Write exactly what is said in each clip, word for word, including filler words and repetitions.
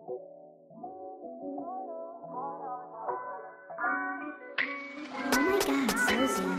my god, Susie.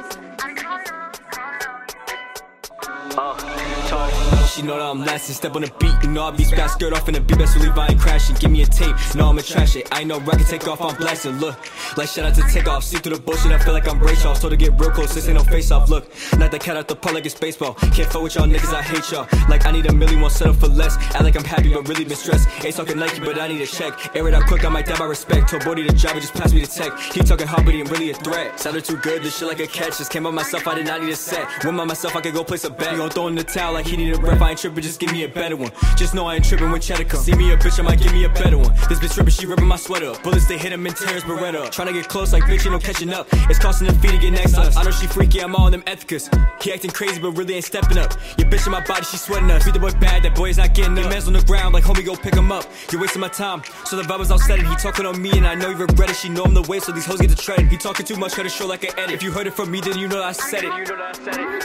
She know that I'm lasting, step on the beat, you know I be spat, skirt off in the beat, best believe I ain't crashing. Give me a tape, no I'ma trash it. I ain't no rocket, take off, I'm blasting. Look, like shout out to take off, see through the bullshit, I feel like I'm Ray Charles. So to get real close, this ain't no face off. Look, not the cat out the park like it's baseball. Can't fuck with y'all niggas, I hate y'all. Like I need a million, won't settle for less. Act like I'm happy, but really been stressed. Ain't talking Nike, but I need a check. Air it out quick, I might die by respect. Told Bodie to drive it, just pass me the tech. He talking hard, but he ain't really a threat. Sounded too good, this shit like a catch. Just came by myself, I did not need a set. Went by myself, I could go place a bet. He gon' throw in the towel like he need a ref. I ain't tripping, just give me a better one. Just know I ain't tripping when cheddar come. See me a bitch, I might give me a better one. This bitch tripping, she ripping my sweater up. Bullets, they hit him and tears Beretta up. Tryna get close like bitch, ain't no catching up. It's costing the fee to get next to us. I know she freaky, I'm all on them ethicas. He acting crazy, but really ain't stepping up. Your bitch in my body, she sweating us. Beat the boy bad, that boy is not getting up. Your man's on the ground, like homie, go pick him up. You're wasting my time, so the vibe was all set. He talking on me, and I know he regret it. She know I'm the way, so these hoes get to tread it. He talking too much, cut it short like an edit. If you heard it from me, then you know that I said it. You know that I said it.